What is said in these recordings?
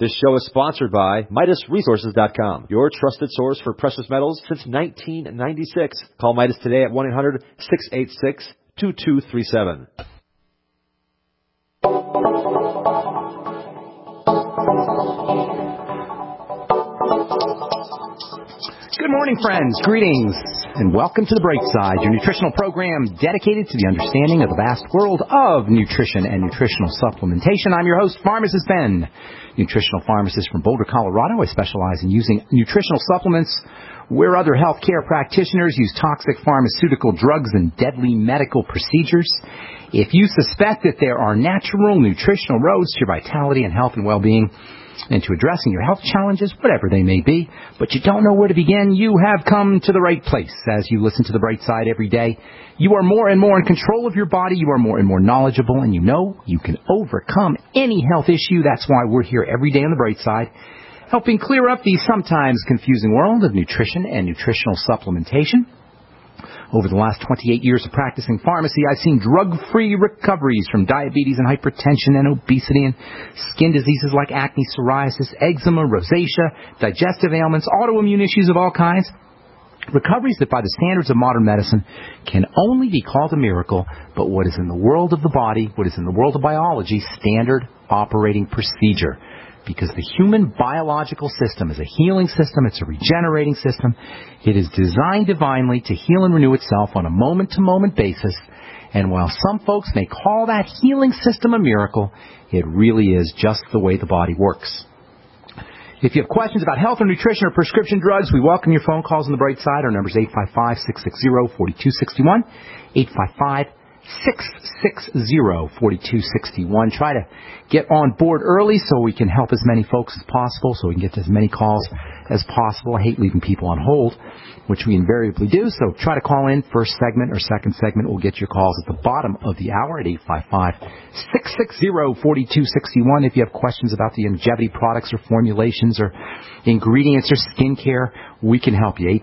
This show is sponsored by MidasResources.com, your trusted source for precious metals since 1996. Call Midas today at 1-800-686-2237. Good morning, friends. Greetings, and welcome to The Bright Side, your nutritional program dedicated to the understanding of the vast world of nutrition and nutritional supplementation. I'm your host, Pharmacist Ben, nutritional pharmacist from Boulder, Colorado. I specialize in using nutritional supplements where other healthcare practitioners use toxic pharmaceutical drugs and deadly medical procedures. If you suspect that there are natural nutritional roads to your vitality and health and well-being, and to addressing your health challenges, whatever they may be, but you don't know where to begin, you have come to the right place. As you listen to The Bright Side every day, you are more and more in control of your body, you are more and more knowledgeable, and you know you can overcome any health issue. That's why we're here every day on The Bright Side, helping clear up the sometimes confusing world of nutrition and nutritional supplementation. Over the last 28 years of practicing pharmacy, I've seen drug-free recoveries from diabetes and hypertension and obesity and skin diseases like acne, psoriasis, eczema, rosacea, digestive ailments, autoimmune issues of all kinds. Recoveries that by the standards of modern medicine can only be called a miracle, but what is in the world of the body, what is in the world of biology, standard operating procedure. Because the human biological system is a healing system, it's a regenerating system. It is designed divinely to heal and renew itself on a moment-to-moment basis. And while some folks may call that healing system a miracle, it really is just the way the body works. If you have questions about health or nutrition or prescription drugs, we welcome your phone calls on The Bright Side. Our number is 855-660-4261, 855-660-4261. Try to get on board early so we can help as many folks as possible, so we can get to as many calls as possible. I hate leaving people on hold, which we invariably do, so try to call in first segment or second segment. We'll get your calls at the bottom of the hour at 855-660-4261. If you have questions about the longevity products or formulations or ingredients or skincare, we can help you.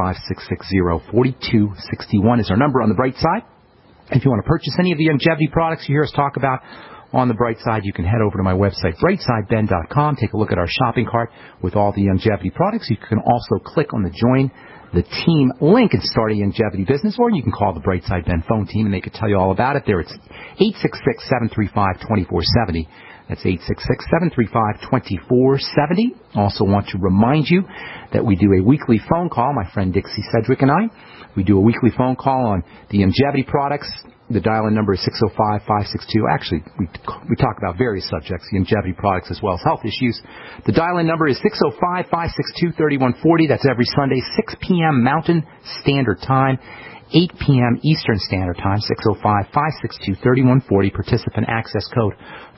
855-660-4261 is our number on The Bright Side. If you want to purchase any of the longevity products you hear us talk about on The Bright Side, you can head over to my website, brightsideben.com. Take a look at our shopping cart with all the longevity products. You can also click on the Join the Team link and start a longevity business, or you can call the Bright Side Ben phone team and they can tell you all about it. There it's 866-735-2470. That's 866-735-2470. Also want to remind you that we do a weekly phone call, my friend Dixie Sedgwick and I. We do a weekly phone call on the longevity products. The dial-in number is 605-562. Actually, we talk about various subjects, the longevity products as well as health issues. The dial-in number is 605-562-3140. That's every Sunday, 6 p.m. Mountain Standard Time, 8 p.m. Eastern Standard Time, 605-562-3140. Participant access code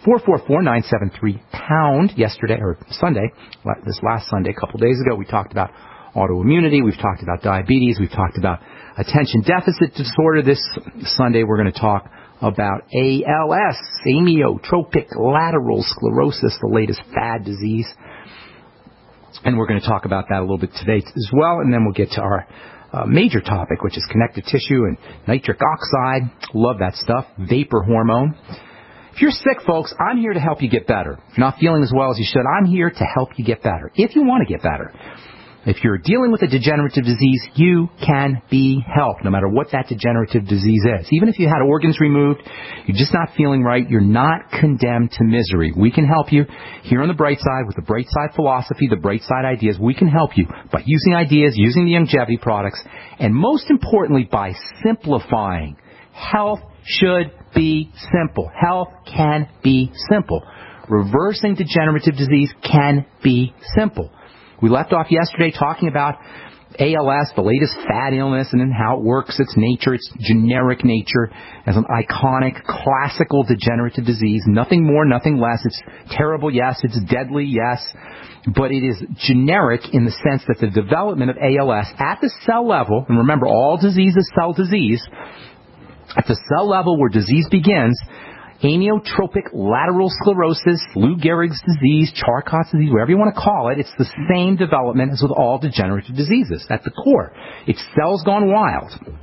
444-973-POUND. Yesterday, or Sunday, this last Sunday, a couple days ago, we talked about autoimmunity, we've talked about diabetes, we've talked about attention deficit disorder. This Sunday we're going to talk about ALS, amyotrophic lateral sclerosis, the latest fad disease. And we're going to talk about that a little bit today as well, and then we'll get to our major topic, which is connective tissue and nitric oxide. Love that stuff. Vapor hormone. If you're sick, folks, I'm here to help you get better. If you're not feeling as well as you should, I'm here to help you get better. If you want to get better. If you're dealing with a degenerative disease, you can be helped, no matter what that degenerative disease is. Even if you had organs removed, you're just not feeling right, you're not condemned to misery. We can help you here on The Bright Side with the Bright Side philosophy, the Bright Side ideas. We can help you by using ideas, using the longevity products, and most importantly, by simplifying. Health should be simple. Health can be simple. Reversing degenerative disease can be simple. We left off yesterday talking about ALS, the latest fad illness, and then how it works, its nature, its generic nature as an iconic, classical degenerative disease. Nothing more, nothing less. It's terrible, yes. It's deadly, yes. But it is generic in the sense that the development of ALS at the cell level, and remember, all disease is cell disease, at the cell level where disease begins, amyotrophic lateral sclerosis, Lou Gehrig's disease, Charcot's disease, whatever you want to call it, it's the same development as with all degenerative diseases at the core. It's cells gone wild.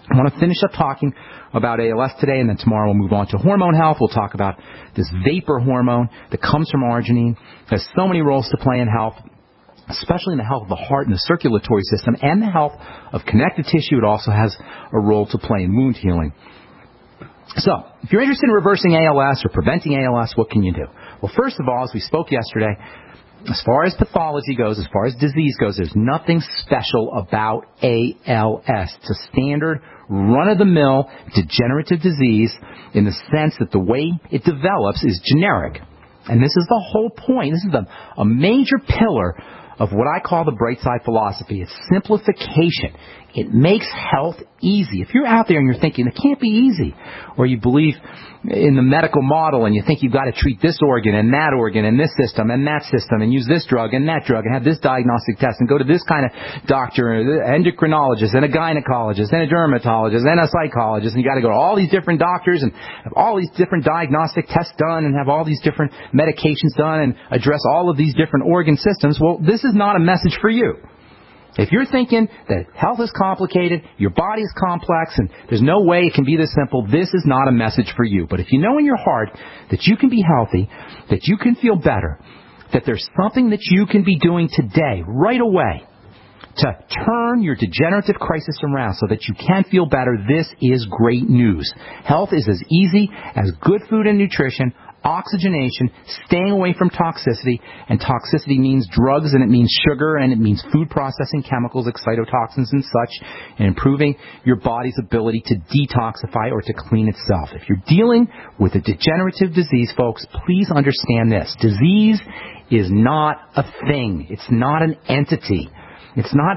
I want to finish up talking about ALS today, and then tomorrow we'll move on to hormone health. We'll talk about this vapor hormone that comes from arginine. It has so many roles to play in health, especially in the health of the heart and the circulatory system and the health of connective tissue. It also has a role to play in wound healing. So, if you're interested in reversing ALS or preventing ALS, what can you do? Well, first of all, as we spoke yesterday, as far as pathology goes, as far as disease goes, there's nothing special about ALS. It's a standard, run-of-the-mill degenerative disease in the sense that the way it develops is generic. And this is the whole point. This is a major pillar of what I call the bright side philosophy. It's simplification. It makes health easy. If you're out there and you're thinking it can't be easy, or you believe in the medical model and you think you've got to treat this organ and this system and that system and use this drug and that drug and have this diagnostic test and go to this kind of doctor, an endocrinologist and a gynecologist and a dermatologist and a psychologist, and you got to go to all these different doctors and have all these different diagnostic tests done and have all these different medications done and address all of these different organ systems. Well, this is not a message for you. If you're thinking that health is complicated, your body is complex, and there's no way it can be this simple, this is not a message for you. But if you know in your heart that you can be healthy, that you can feel better, that there's something that you can be doing today, right away, to turn your degenerative crisis around so that you can feel better, this is great news. Health is as easy as good food and nutrition, oxygenation, staying away from toxicity, and toxicity means drugs, and it means sugar, and it means food processing chemicals, excitotoxins and such, and improving your body's ability to detoxify or to clean itself. If you're dealing with a degenerative disease, folks, please understand this. Disease is not a thing. It's not an entity. It's not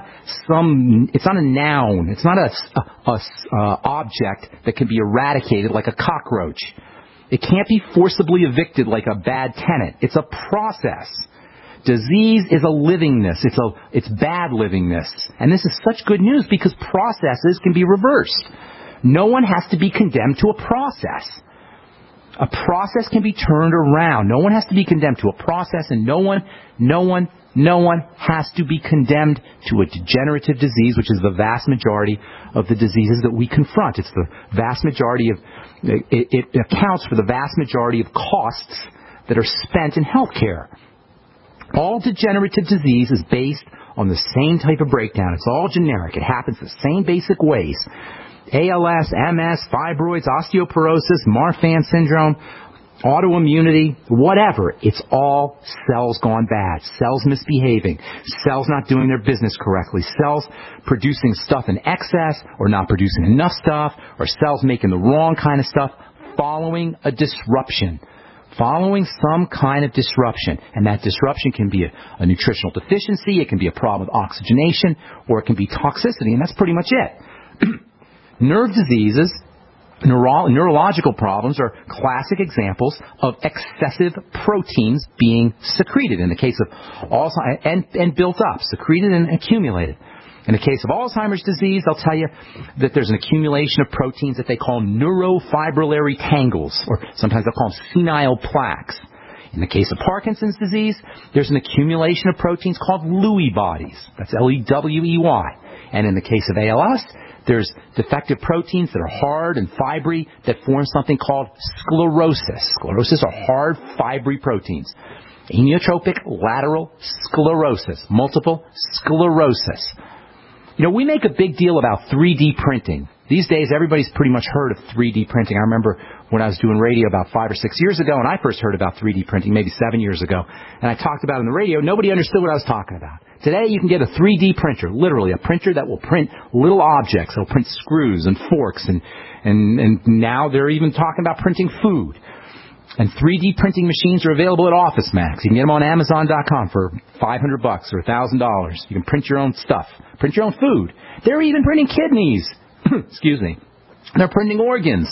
a noun. It's not a object that can be eradicated like a cockroach. It can't be forcibly evicted like a bad tenant. It's a process. Disease is a livingness. It's bad livingness. And this is such good news because processes can be reversed. No one has to be condemned to a process. A process can be turned around. No one has to be condemned to a process, and no one has to be condemned to a degenerative disease, which is the vast majority of the diseases that we confront. It's the vast majority of, it accounts for the vast majority of costs that are spent in healthcare. All degenerative disease is based on the same type of breakdown. It's all generic. It happens the same basic ways. ALS, MS, fibroids, osteoporosis, Marfan syndrome, autoimmunity, whatever. It's all cells gone bad, cells misbehaving, cells not doing their business correctly, cells producing stuff in excess or not producing enough stuff, or cells making the wrong kind of stuff following a disruption. Following some kind of disruption. And that disruption can be a nutritional deficiency, it can be a problem with oxygenation, or it can be toxicity, and that's pretty much it. Nerve diseases, neurological problems are classic examples of excessive proteins being secreted. In the case of Alzheimer's, and built up, secreted and accumulated. In the case of Alzheimer's disease, I'll tell you that there's an accumulation of proteins that they call neurofibrillary tangles, or sometimes they'll call them senile plaques. In the case of Parkinson's disease, there's an accumulation of proteins called Lewy bodies. That's Lewey. And in the case of ALS, there's defective proteins that are hard and fibrous that form something called sclerosis. Sclerosis are hard, fibrous proteins. Amyotrophic lateral sclerosis, multiple sclerosis. You know, we make a big deal about 3D printing. These days, everybody's pretty much heard of 3D printing. I remember when I was doing radio about 5 or 6 years ago, and I first heard about 3D printing maybe 7 years ago, and I talked about it on the radio. Nobody understood what I was talking about. Today, you can get a 3D printer, literally a printer that will print little objects. It'll print screws and forks, and now they're even talking about printing food. And 3D printing machines are available at OfficeMax. You can get them on Amazon.com for $500 or $1,000. You can print your own stuff, print your own food. They're even printing kidneys. Excuse me. They're printing organs.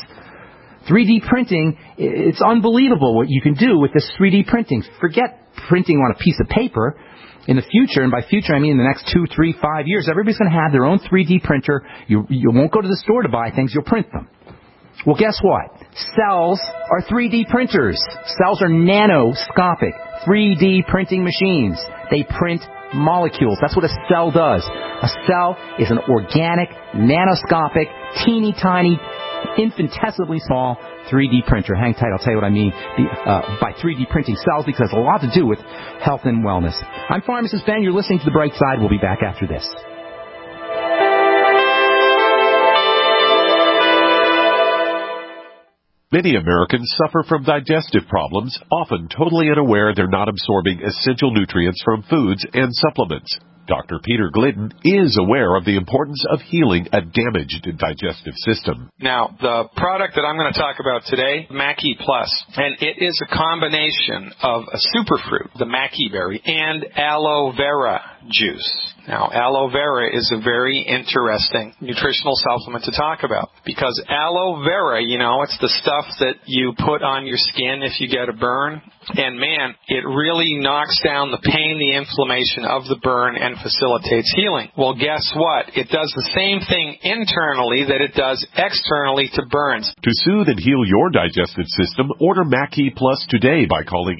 3D printing, it's unbelievable what you can do with this 3D printing. Forget printing on a piece of paper. In the future, and by future I mean in the next 2, 3, 5 years, everybody's going to have their own 3D printer. You won't go to the store to buy things, you'll print them. Well, guess what? Cells are 3D printers. Cells are nanoscopic, 3D printing machines. They print molecules. That's what a cell does. A cell is an organic, nanoscopic, teeny tiny, infinitesimally small 3D printer. Hang tight, I'll tell you what I mean by 3D printing cells, because it has a lot to do with health and wellness. I'm Pharmacist Ben. You're listening to The Bright Side. We'll be back after this. Many Americans suffer from digestive problems, often totally unaware they're not absorbing essential nutrients from foods and supplements. Dr. Peter Glidden is aware of the importance of healing a damaged digestive system. Now, the product that I'm going to talk about today, Mackey Plus, and it is a combination of a superfruit, the Mackey berry, and aloe vera juice. Now, aloe vera is a very interesting nutritional supplement to talk about, because aloe vera, it's the stuff that you put on your skin if you get a burn. And man, it really knocks down the pain, the inflammation of the burn, and facilitates healing. Well, guess what? It does the same thing internally that it does externally to burns. To soothe and heal your digestive system, order Mackey Plus today by calling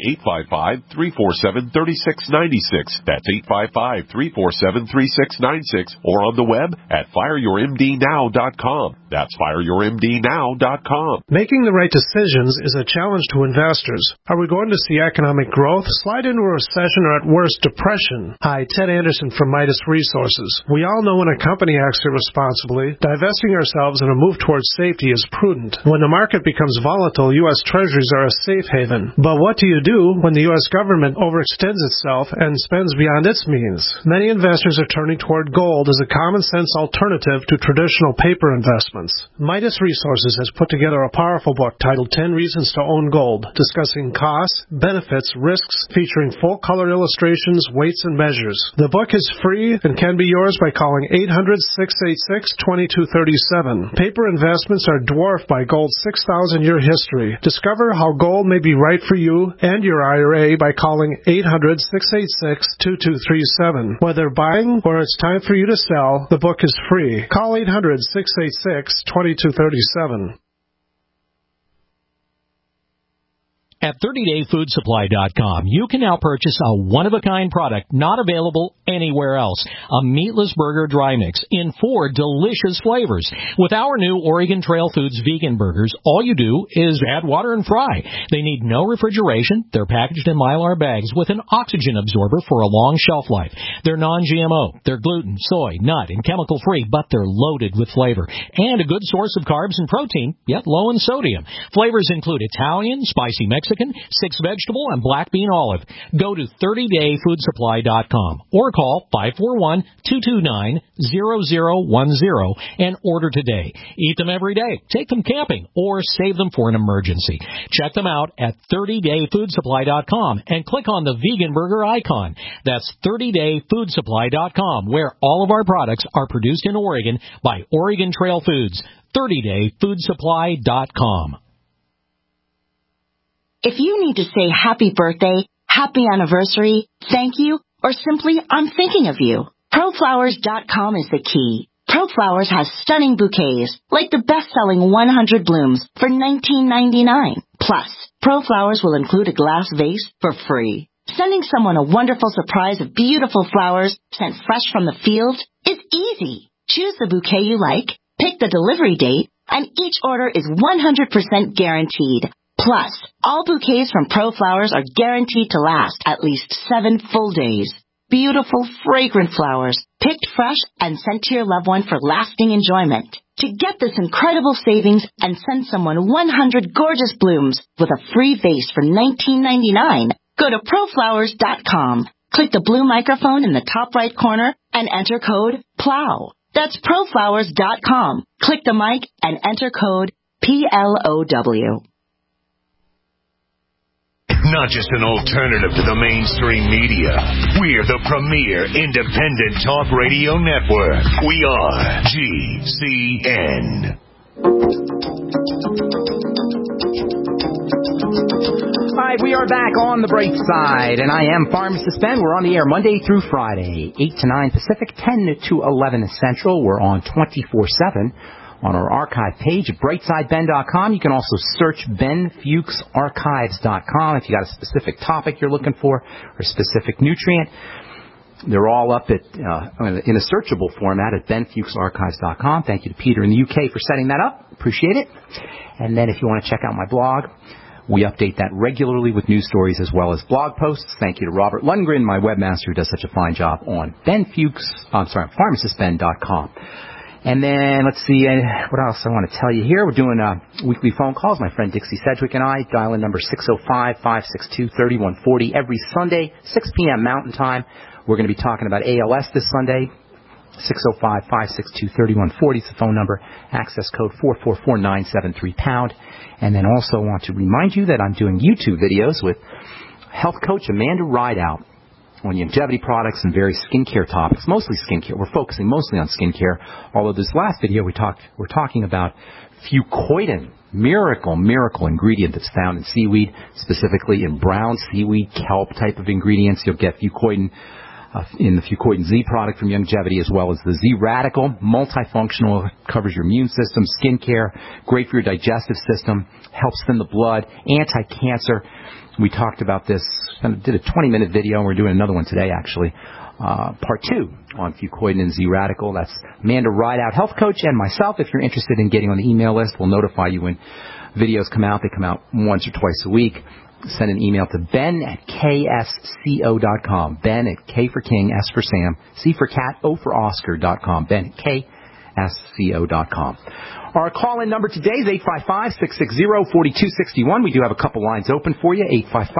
855-347-3696. That's 855-347-3696, or on the web at fireyourmdnow.com. That's fireyourmdnow.com. Making the right decisions is a challenge to investors. Are we going to see economic growth, slide into a recession, or at worst, depression? Hi, Ted Anderson from Midas Resources. We all know when a company acts irresponsibly, divesting ourselves in a move towards safety is prudent. When the market becomes volatile, U.S. Treasuries are a safe haven. But what do you do when the U.S. government overextends itself and spends beyond its means? Many investors are turning toward gold as a common-sense alternative to traditional paper investments. Midas Resources has put together a powerful book titled 10 Reasons to Own Gold, discussing costs, benefits, risks, featuring full-color illustrations, weights, and measures. The book is free and can be yours by calling 800-686-2237. Paper investments are dwarfed by gold's 6,000-year history. Discover how gold may be right for you and your IRA by calling 800-686-2237. Whether buying or it's time for you to sell, the book is free. Call 800-686-2237. At 30dayfoodsupply.com, you can now purchase a one-of-a-kind product not available anywhere else. A meatless burger dry mix in 4 delicious flavors. With our new Oregon Trail Foods vegan burgers, all you do is add water and fry. They need no refrigeration. They're packaged in Mylar bags with an oxygen absorber for a long shelf life. They're non-GMO. They're gluten, soy, nut, and chemical-free, but they're loaded with flavor. And a good source of carbs and protein, yet low in sodium. Flavors include Italian, spicy Mexican, 6-vegetable, and black bean olive. Go to 30dayfoodsupply.com or call 541-229-0010 and order today. Eat them every day, take them camping, or save them for an emergency. Check them out at 30dayfoodsupply.com and click on the vegan burger icon. That's 30dayfoodsupply.com, where all of our products are produced in Oregon by Oregon Trail Foods. 30dayfoodsupply.com. If you need to say happy birthday, happy anniversary, thank you, or simply I'm thinking of you, ProFlowers.com is the key. ProFlowers has stunning bouquets, like the best-selling 100 blooms for $19.99. Plus, ProFlowers will include a glass vase for free. Sending someone a wonderful surprise of beautiful flowers sent fresh from the field is easy. Choose the bouquet you like, pick the delivery date, and each order is 100% guaranteed. Plus, all bouquets from ProFlowers are guaranteed to last at least 7 full days. Beautiful, fragrant flowers, picked fresh and sent to your loved one for lasting enjoyment. To get this incredible savings and send someone 100 gorgeous blooms with a free vase for $19.99, go to ProFlowers.com. Click the blue microphone in the top right corner and enter code PLOW. That's ProFlowers.com. Click the mic and enter code PLOW. Not just an alternative to the mainstream media. We're the premier independent talk radio network. We are GCN. All right, we are back on The Bright Side, and I am Pharmacist Ben. We're on the air Monday through Friday, 8 to 9 Pacific, 10 to 11 Central. We're on 24/7 on our archive page at brightsideben.com. You can also search benfuchsarchives.com if you got a specific topic you're looking for or a specific nutrient. They're all up at in a searchable format at benfuchsarchives.com. Thank you to Peter in the UK for setting that up. Appreciate it. And then if you want to check out my blog, we update that regularly with news stories as well as blog posts. Thank you to Robert Lundgren, my webmaster, who does such a fine job on pharmacistben.com. And then let's see what else I want to tell you here. We're doing weekly phone calls. My friend Dixie Sedgwick and I dial in number 605-562-3140 every Sunday, 6 p.m. Mountain Time. We're going to be talking about ALS this Sunday. 605-562-3140 is the phone number. Access code 444973#. And then also want to remind you that I'm doing YouTube videos with health coach Amanda Rideout on longevity products and various skincare topics, mostly skincare. We're focusing mostly on skincare, although this last video we're talking about fucoidan, miracle ingredient that's found in seaweed, specifically in brown seaweed, kelp type of ingredients. You'll get fucoidan in the Fucoidan Z product from Longevity, as well as the Z Radical, multifunctional, covers your immune system, skincare, great for your digestive system, helps thin the blood, anti-cancer. We talked about this, did a 20-minute video, and we're doing another one today, actually. Part 2 on Fucoidan and Z Radical. That's Amanda Rideout, health coach, and myself. If you're interested in getting on the email list, we'll notify you when videos come out. They come out once or twice a week. Send an email to ben@ksco.com. Ben at K for King, S for Sam, C for Cat, O for Oscar.com. Ben at ksco.com. Our call-in number today is 855-660-4261. We do have a couple lines open for you.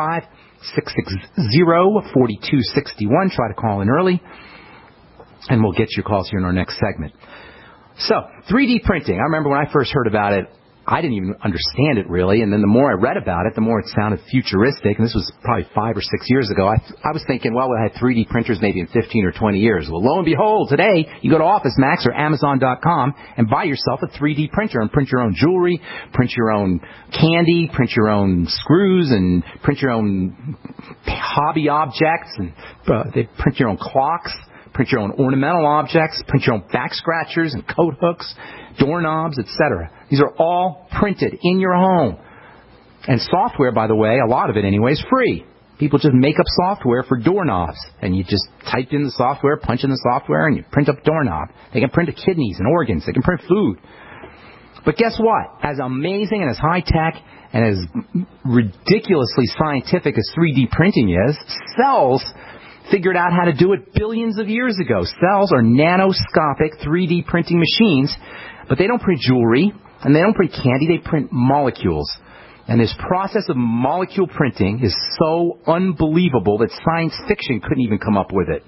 855-660-4261. Try to call in early, and we'll get your calls here in our next segment. So, 3D printing. I remember when I first heard about it, I didn't even understand it really, and then the more I read about it, the more it sounded futuristic, and this was probably 5 or 6 years ago. I was thinking, well, we'll have 3D printers maybe in 15 or 20 years. Well, lo and behold, today, you go to OfficeMax or Amazon.com and buy yourself a 3D printer and print your own jewelry, print your own candy, print your own screws, and print your own hobby objects, and they print your own clocks, print your own ornamental objects, print your own back scratchers and coat hooks, doorknobs, etc. These are all printed in your home. And software, by the way, a lot of it anyway, is free. People just make up software for doorknobs. And you just type in the software, punch in the software, and you print up a doorknob. They can print kidneys and organs. They can print food. But guess what? As amazing and as high-tech and as ridiculously scientific as 3D printing is, cells figured out how to do it billions of years ago. Cells are nanoscopic 3D printing machines, but they don't print jewelry, and they don't print candy, they print molecules. And this process of molecule printing is so unbelievable that science fiction couldn't even come up with it.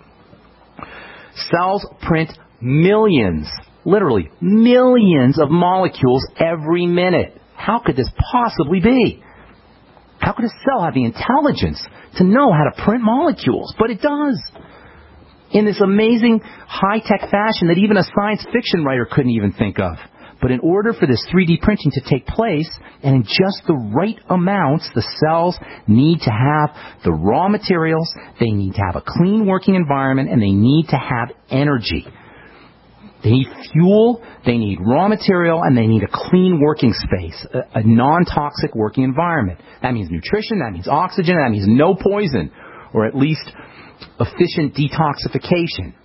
Cells print millions, literally millions of molecules every minute. How could this possibly be? How could a cell have the intelligence to know how to print molecules? But it does. In this amazing high-tech fashion that even a science fiction writer couldn't even think of. But in order for this 3D printing to take place, and in just the right amounts, the cells need to have the raw materials, they need to have a clean working environment, and they need to have energy. They need fuel, they need raw material, and they need a clean working space, a non-toxic working environment. That means nutrition, that means oxygen, that means no poison, or at least efficient detoxification.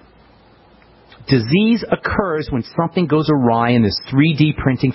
Disease occurs when something goes awry in this 3D printing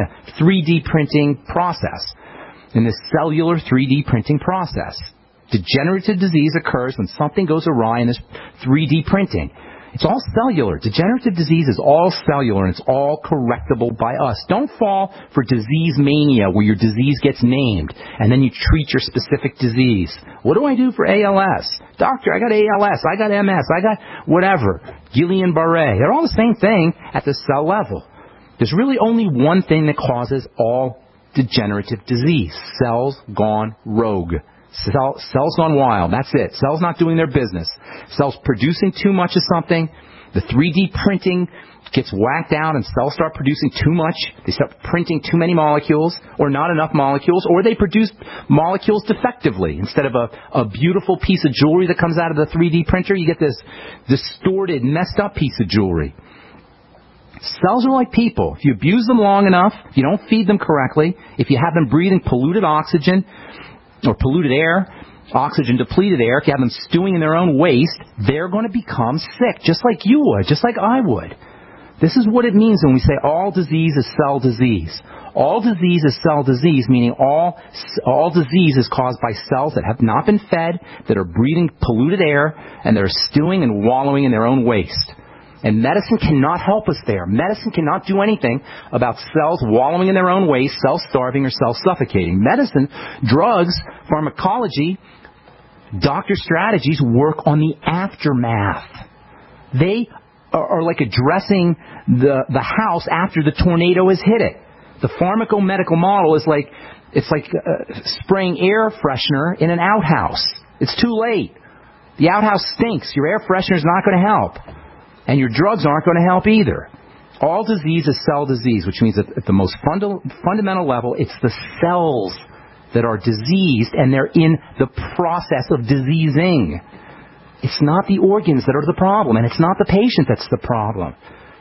process, in this cellular 3D printing process. Degenerative disease occurs when something goes awry in this 3D printing. It's all cellular. Degenerative disease is all cellular, and it's all correctable by us. Don't fall for disease mania where your disease gets named, and then you treat your specific disease. What do I do for ALS? Doctor, I got ALS, I got MS, I got whatever. Guillain-Barré. They're all the same thing at the cell level. There's really only one thing that causes all degenerative disease. Cells gone rogue. Cells gone wild. That's it. Cells not doing their business. Cells producing too much of something. The 3D printing gets whacked out and cells start producing too much. They start printing too many molecules or not enough molecules, or they produce molecules defectively. Instead of a beautiful piece of jewelry that comes out of the 3D printer, you get this distorted, messed up piece of jewelry. Cells are like people. If you abuse them long enough, if you don't feed them correctly, if you have them breathing polluted oxygen or polluted air, oxygen-depleted air, if you have them stewing in their own waste, they're going to become sick, just like you would, just like I would. This is what it means when we say all disease is cell disease. All disease is cell disease, meaning all disease is caused by cells that have not been fed, that are breathing polluted air, and they're stewing and wallowing in their own waste. And medicine cannot help us there. Medicine cannot do anything about cells wallowing in their own waste, self-starving, or self-suffocating. Medicine, drugs, pharmacology, doctor strategies work on the aftermath. They are like addressing the house after the tornado has hit it. The pharmacomedical model is like spraying air freshener in an outhouse. It's too late. The outhouse stinks. Your air freshener is not going to help. And your drugs aren't going to help either. All disease is cell disease, which means that at the most fundamental level, it's the cells that are diseased, and they're in the process of diseasing. It's not the organs that are the problem, and it's not the patient that's the problem.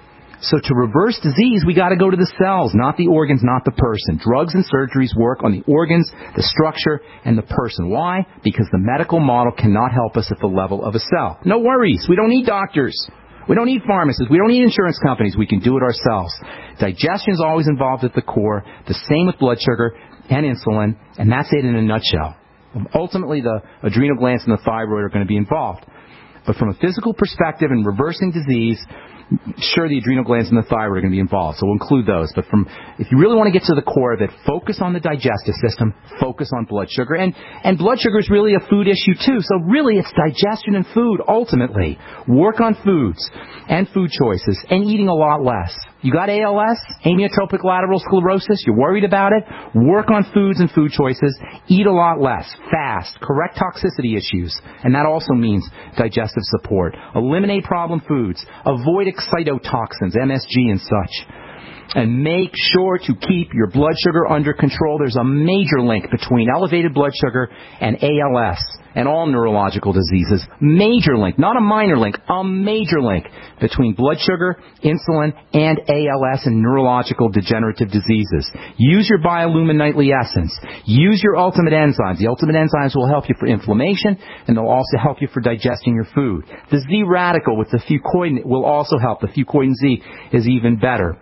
So to reverse disease, we got to go to the cells, not the organs, not the person. Drugs and surgeries work on the organs, the structure, and the person. Why? Because the medical model cannot help us at the level of a cell. No worries. We don't need doctors. We don't need pharmacists. We don't need insurance companies. We can do it ourselves. Digestion is always involved at the core. The same with blood sugar and insulin, and that's it in a nutshell. Ultimately, the adrenal glands and the thyroid are going to be involved. But from a physical perspective and reversing disease, sure, the adrenal glands and the thyroid are going to be involved, so we'll include those. But if you really want to get to the core of it, focus on the digestive system, focus on blood sugar. And blood sugar is really a food issue, too. So really, it's digestion and food, ultimately. Work on foods and food choices and eating a lot less. You got ALS, amyotrophic lateral sclerosis, you're worried about it? Work on foods and food choices. Eat a lot less. Fast. Correct toxicity issues. And that also means digestive support. Eliminate problem foods. Avoid excitotoxins, MSG and such. And make sure to keep your blood sugar under control. There's a major link between elevated blood sugar and ALS and all neurological diseases. Major link, not a minor link, a major link between blood sugar, insulin, and ALS and neurological degenerative diseases. Use your Biolumin Nightly Essence. Use your Ultimate Enzymes. The Ultimate Enzymes will help you for inflammation, and they'll also help you for digesting your food. The Z Radical with the Fucoidan will also help. The Fucoidan Z is even better.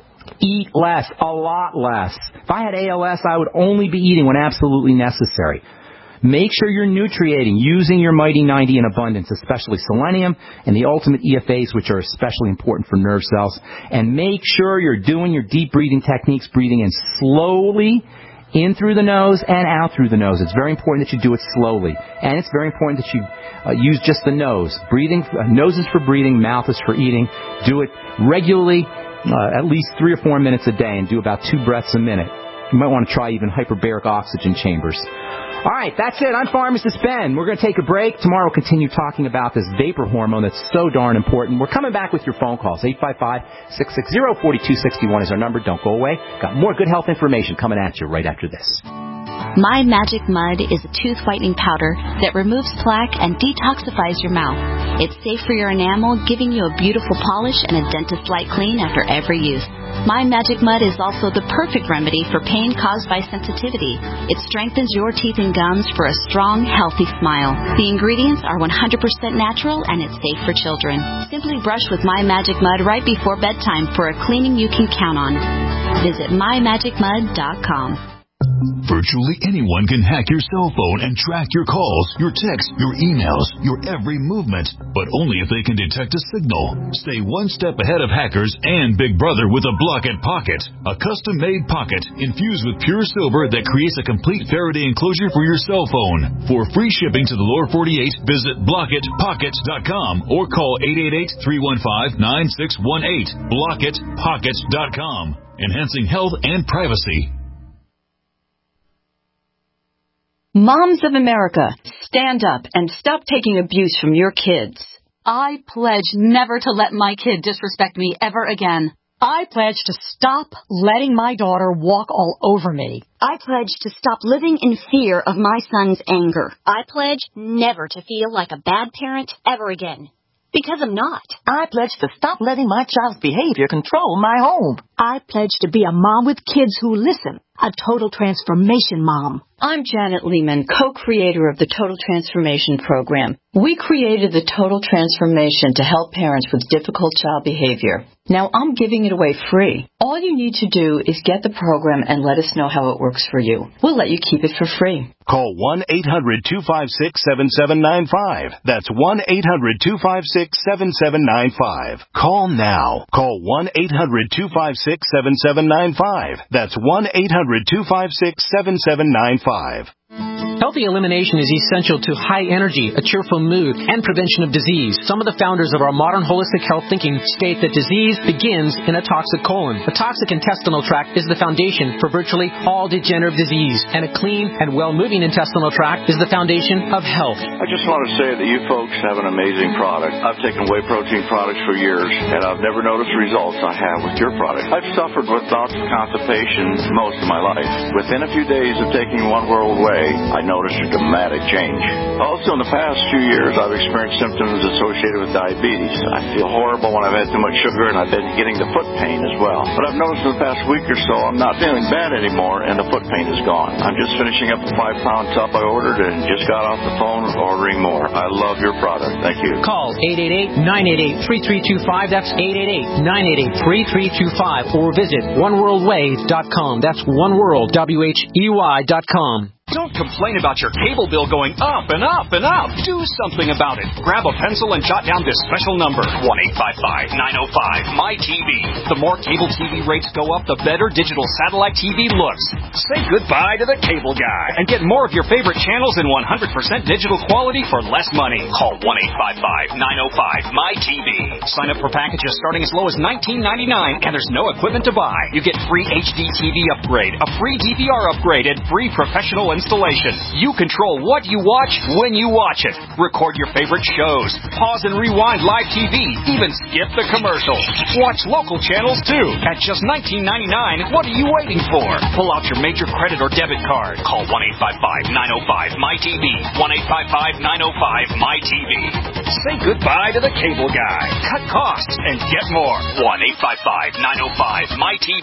Eat less, a lot less. If I had ALS, I would only be eating when absolutely necessary. Make sure you're nutriating using your Mighty 90 in abundance, especially selenium and the Ultimate EFAs, which are especially important for nerve cells. And make sure you're doing your deep breathing techniques, breathing in slowly, in through the nose and out through the nose. It's very important that you do it slowly. And it's very important that you use just the nose. Breathing, nose is for breathing, mouth is for eating. Do it regularly, at least 3 or 4 minutes a day, and do about 2 breaths a minute. You might want to try even hyperbaric oxygen chambers. All right, that's it. I'm Pharmacist Ben. We're going to take a break. Tomorrow we'll continue talking about this vapor hormone that's so darn important. We're coming back with your phone calls. 855-660-4261 is our number. Don't go away. Got more good health information coming at you right after this. My Magic Mud is a tooth whitening powder that removes plaque and detoxifies your mouth. It's safe for your enamel, giving you a beautiful polish and a dentist-like clean after every use. My Magic Mud is also the perfect remedy for pain caused by sensitivity. It strengthens your teeth and gums for a strong, healthy smile. The ingredients are 100% natural and it's safe for children. Simply brush with My Magic Mud right before bedtime for a cleaning you can count on. Visit mymagicmud.com. Virtually anyone can hack your cell phone and track your calls, your texts, your emails, your every movement, but only if they can detect a signal. Stay one step ahead of hackers and Big Brother with a Blockit Pocket, a custom-made pocket infused with pure silver that creates a complete Faraday enclosure for your cell phone. For free shipping to the lower 48, visit BlockitPockets.com or call 888-315-9618. BlockitPockets.com, enhancing health and privacy. Moms of America, stand up and stop taking abuse from your kids. I pledge never to let my kid disrespect me ever again. I pledge to stop letting my daughter walk all over me. I pledge to stop living in fear of my son's anger. I pledge never to feel like a bad parent ever again. Because I'm not. I pledge to stop letting my child's behavior control my home. I pledge to be a mom with kids who listen. A total transformation mom. I'm Janet Lehman, co-creator of the Total Transformation Program. We created the Total Transformation to help parents with difficult child behavior. Now I'm giving it away free. All you need to do is get the program and let us know how it works for you. We'll let you keep it for free. Call 1-800-256-7795. That's 1-800-256-7795. Call now. Call 1-800-256-7795. That's 1-800-256-7795. Healthy elimination is essential to high energy, a cheerful mood, and prevention of disease. Some of the founders of our modern holistic health thinking state that disease begins in a toxic colon. A toxic intestinal tract is the foundation for virtually all degenerative disease, and a clean and well-moving intestinal tract is the foundation of health. I just want to say that you folks have an amazing product. I've taken whey protein products for years, and I've never noticed the results I have with your product. I've suffered with bouts of constipation most of my life. Within a few days of taking One World Whey, I noticed a dramatic change. Also, in the past few years, I've experienced symptoms associated with diabetes. I feel horrible when I've had too much sugar, and I've been getting the foot pain as well. But I've noticed in the past week or so, I'm not feeling bad anymore, and the foot pain is gone. I'm just finishing up a 5-pound tub I ordered and just got off the phone ordering more. I love your product. Thank you. Call 888-988-3325. That's 888-988-3325. Or visit oneworldway.com. That's oneworld.com. Don't complain about your cable bill going up and up and up. Do something about it. Grab a pencil and jot down this special number, 1-855-905-MY-TV. The more cable TV rates go up, the better digital satellite TV looks. Say goodbye to the cable guy and get more of your favorite channels in 100% digital quality for less money. Call 1-855-905-MY-TV. Sign up for packages starting as low as $19.99, and there's no equipment to buy. You get free HD TV upgrade, a free DVR upgrade, and free professional installation. You control what you watch when you watch it. Record your favorite shows. Pause and rewind live TV. Even skip the commercials. Watch local channels too. At just $19.99, what are you waiting for? Pull out your major credit or debit card. Call 1-855-905-MY-TV. 1-855-905-MY-TV. Say goodbye to the cable guy. Cut costs and get more. 1-855-905-MY-TV.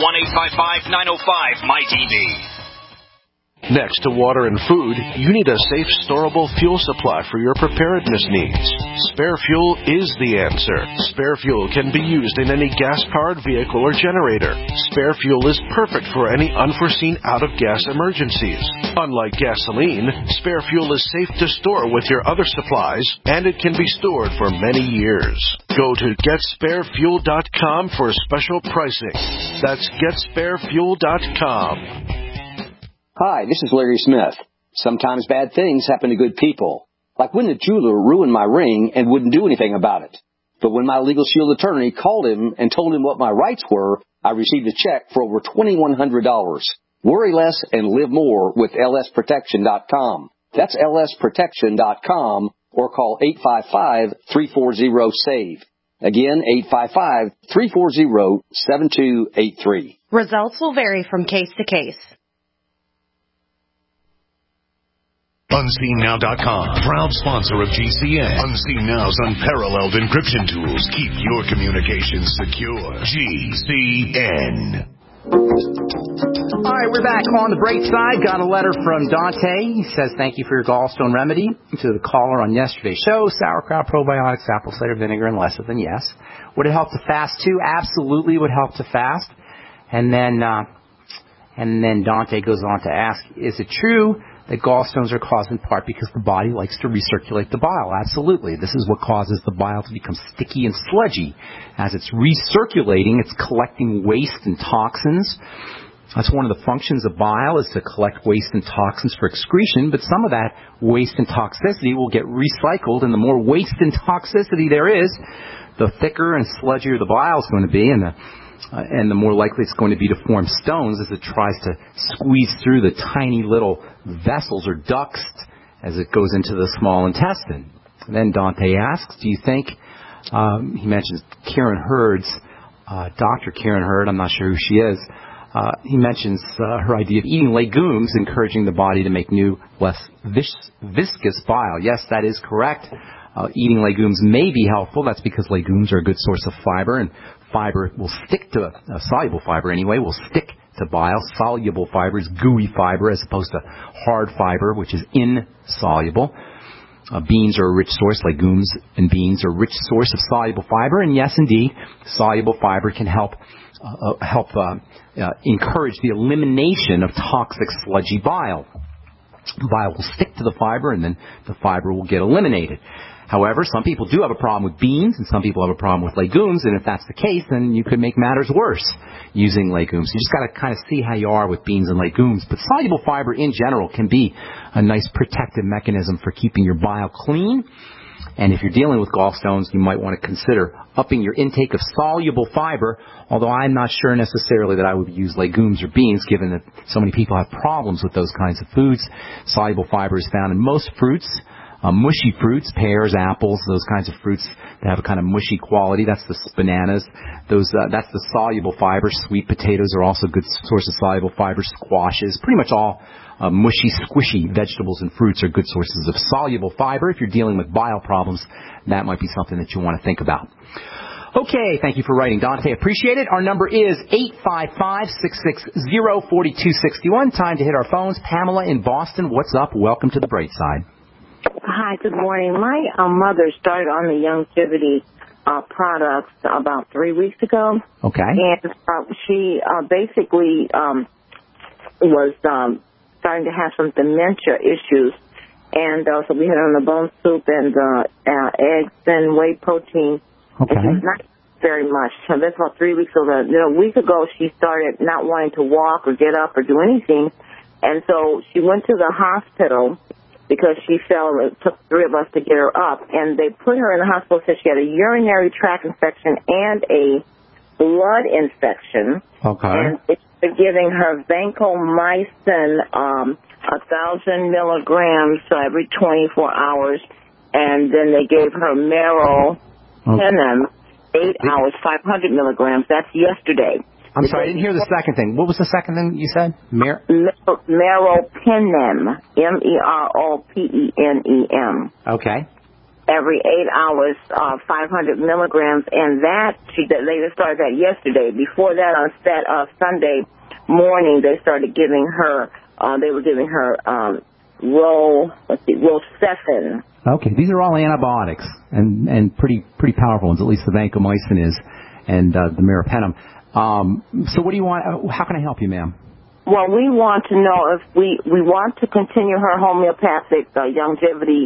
1-855-905-MY-TV. Next to water and food, you need a safe, storable fuel supply for your preparedness needs. Spare Fuel is the answer. Spare Fuel can be used in any gas-powered vehicle or generator. Spare Fuel is perfect for any unforeseen out-of-gas emergencies. Unlike gasoline, Spare Fuel is safe to store with your other supplies, and it can be stored for many years. Go to GetSpareFuel.com for special pricing. That's GetSpareFuel.com. Hi, this is Larry Smith. Sometimes bad things happen to good people. Like when the jeweler ruined my ring and wouldn't do anything about it. But when my Legal Shield attorney called him and told him what my rights were, I received a check for over $2,100. Worry less and live more with lsprotection.com. That's lsprotection.com or call 855-340-SAVE. Again, 855-340-7283. Results will vary from case to case. UnseenNow.com, proud sponsor of GCN. Unseen Now's unparalleled encryption tools keep your communications secure. GCN. All right, we're back on the bright side. Got a letter from Dante. He says, thank you for your gallstone remedy. To the caller on yesterday's show, sauerkraut, probiotics, apple cider vinegar, and lecithin, yes. Would it help to fast too? Absolutely would help to fast. And then Dante goes on to ask, is it true that gallstones are caused in part because the body likes to recirculate the bile? Absolutely. This is what causes the bile to become sticky and sludgy. As it's recirculating, it's collecting waste and toxins. That's one of the functions of bile, is to collect waste and toxins for excretion, but some of that waste and toxicity will get recycled, and the more waste and toxicity there is, the thicker and sludgier the bile is going to be, and the more likely it's going to be to form stones as it tries to squeeze through the tiny little vessels or ducts as it goes into the small intestine. And then Dante asks, do you think, he mentions Karen Hurd's, Dr. Karen Hurd, I'm not sure who she is, he mentions her idea of eating legumes, encouraging the body to make new, less viscous bile. Yes, that is correct. Eating legumes may be helpful. That's because legumes are a good source of fiber, and fiber will stick to, soluble fiber anyway, will stick to bile. Soluble fiber is gooey fiber as opposed to hard fiber, which is insoluble. Beans are a rich source. Legumes and beans are a rich source of soluble fiber. And yes, indeed, soluble fiber can help encourage the elimination of toxic sludgy bile. Bile will stick to the fiber, and then the fiber will get eliminated. However, some people do have a problem with beans, and some people have a problem with legumes, and if that's the case, then you could make matters worse using legumes. You just got to kind of see how you are with beans and legumes. But soluble fiber in general can be a nice protective mechanism for keeping your bile clean. And if you're dealing with gallstones, you might want to consider upping your intake of soluble fiber, although I'm not sure necessarily that I would use legumes or beans, given that so many people have problems with those kinds of foods. Soluble fiber is found in most fruits. Mushy fruits, pears, apples, those kinds of fruits that have a kind of mushy quality. That's the bananas. That's the soluble fiber. Sweet potatoes are also a good source of soluble fiber. Squashes, pretty much all mushy, squishy vegetables and fruits are good sources of soluble fiber. If you're dealing with bile problems, that might be something that you want to think about. Okay, thank you for writing, Dante. Appreciate it. Our number is 855-660-4261. Time to hit our phones. Pamela in Boston, what's up? Welcome to the bright side. Hi, good morning. My mother started on the Youngevity products about 3 weeks ago. Okay. And she basically was starting to have some dementia issues. And so we had her on the bone soup and eggs and whey protein. Okay. And not very much. So that's about 3 weeks ago. A week ago, she started not wanting to walk or get up or do anything. And so she went to the hospital because she fell. It took three of us to get her up. And they put her in the hospital because she had a urinary tract infection and a blood infection. Okay. And they're giving her vancomycin 1,000 milligrams every 24 hours. And then they gave her meropenem 8 hours, 500 milligrams. That's yesterday. I'm sorry, I didn't hear the second thing. What was the second thing you said? Meropenem, meropenem. Okay. Every 8 hours, 500 milligrams, and that they started that yesterday. Before that, on Sunday morning, they started giving her. They were giving her Rocephin. Okay, these are all antibiotics and pretty powerful ones. At least the vancomycin is, and the meropenem. So what do you want? How can I help you, ma'am? Well, we want to know if we want to continue her homeopathic Youngevity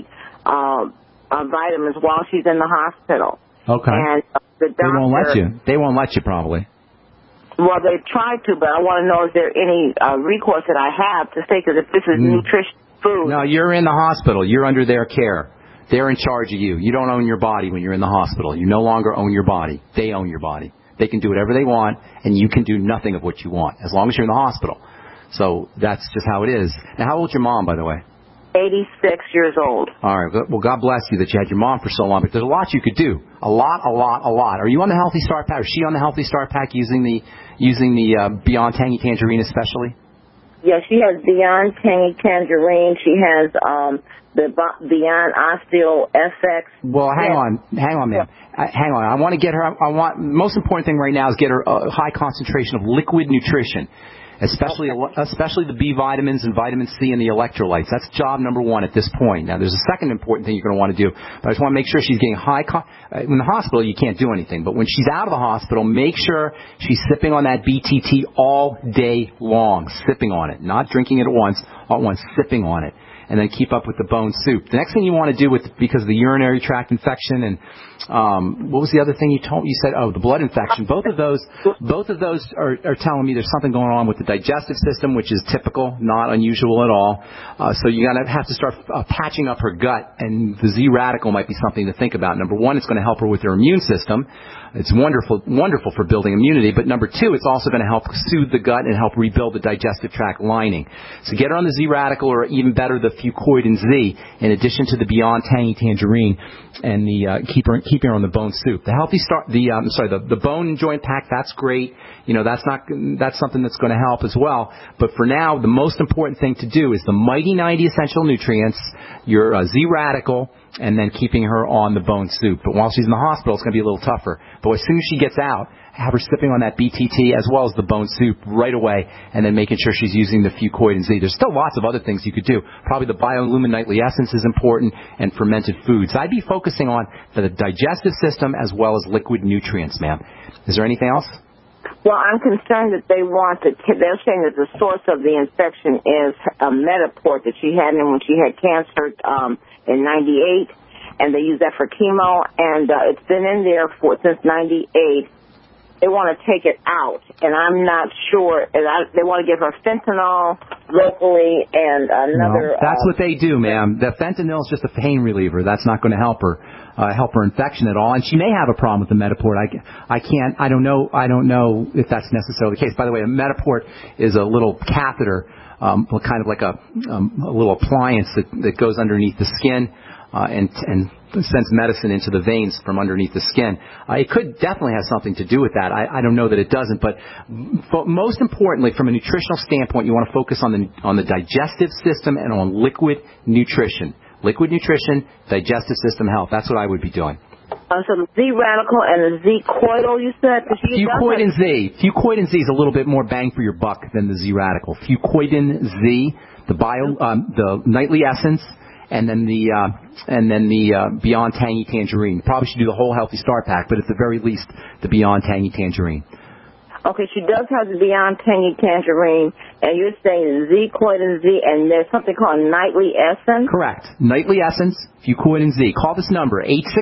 vitamins while she's in the hospital. Okay. And the doctor, They won't let you probably. Well, they tried to, but I want to know is there any recourse that I have to say, because if this is nutritious food. No, you're in the hospital. You're under their care. They're in charge of you. You don't own your body when you're in the hospital. You no longer own your body. They own your body. They can do whatever they want, and you can do nothing of what you want, as long as you're in the hospital. So that's just how it is. Now, how old's your mom, by the way? 86 years old. All right. Well, God bless you that you had your mom for so long, but there's a lot you could do. A lot. Are you on the Healthy Start Pack? Is she on the Healthy Start Pack using the Beyond Tangy Tangerine especially? Yeah, she has Beyond Tangy Tangerine. She has the Beyond Osteo FX. Well, hang on, ma'am. Hang on. I want to get her. Most important thing right now is get her a high concentration of liquid nutrition, especially the B vitamins and vitamin C and the electrolytes. That's job number one at this point. Now, there's a second important thing you're going to want to do, but I just want to make sure she's getting in the hospital, you can't do anything, but when she's out of the hospital, make sure she's sipping on that BTT all day long, sipping on it, not drinking it at once, sipping on it. And then keep up with the bone soup. The next thing you want to do because of the urinary tract infection and what was the other thing you said? Oh, the blood infection. Both of those are telling me there's something going on with the digestive system, which is typical, not unusual at all. So you're going to have to start patching up her gut, and the Z Radical might be something to think about. Number one, it's going to help her with her immune system. It's wonderful for building immunity. But number two, it's also going to help soothe the gut and help rebuild the digestive tract lining. So get her on the Z Radical, or even better, the Fucoid Z in addition to the Beyond Tangy Tangerine and the keeping her on the bone soup. The Healthy Start, the bone and joint pack, that's great. That's something that's going to help as well. But for now, the most important thing to do is the Mighty 90 Essential Nutrients, your Z-Radical, and then keeping her on the bone soup. But while she's in the hospital, it's going to be a little tougher. But as soon as she gets out, have her sipping on that BTT as well as the bone soup right away, and then making sure she's using the Fucoid Z. There's still lots of other things you could do. Probably the BioLumin Nightly Essence is important, and fermented foods. I'd be focusing on the digestive system as well as liquid nutrients, ma'am. Is there anything else? Well, I'm concerned that they're saying that the source of the infection is a Metaport that she had when she had cancer in 98, and they use that for chemo, and it's been in there since 98. They want to take it out, and I'm not sure. They want to give her fentanyl locally and another... No, that's what they do, ma'am. The fentanyl is just a pain reliever. That's not going to help her infection at all. And she may have a problem with the Metaport. I don't know if that's necessarily the case. By the way, a Metaport is a little catheter, kind of like a little appliance that goes underneath the skin and sends medicine into the veins from underneath the skin. It could definitely have something to do with that. I don't know that it doesn't, but most importantly, from a nutritional standpoint, you want to focus on the digestive system and on liquid nutrition. Liquid nutrition, digestive system health. That's what I would be doing. So the Z-Radical and the Z-Coidal, you said? Fucoid and Z. Fucoid and Z is a little bit more bang for your buck than the Z-Radical. Fucoid and Z, the Nightly Essence, and then the Beyond Tangy Tangerine. Probably should do the whole Healthy Start Pack, but at the very least, the Beyond Tangy Tangerine. Okay, she does have the Beyond Tangy Tangerine, and you're saying Z-Coid and Z, and there's something called Nightly Essence? Correct. Nightly Essence, Fucoid and Z. Call this number,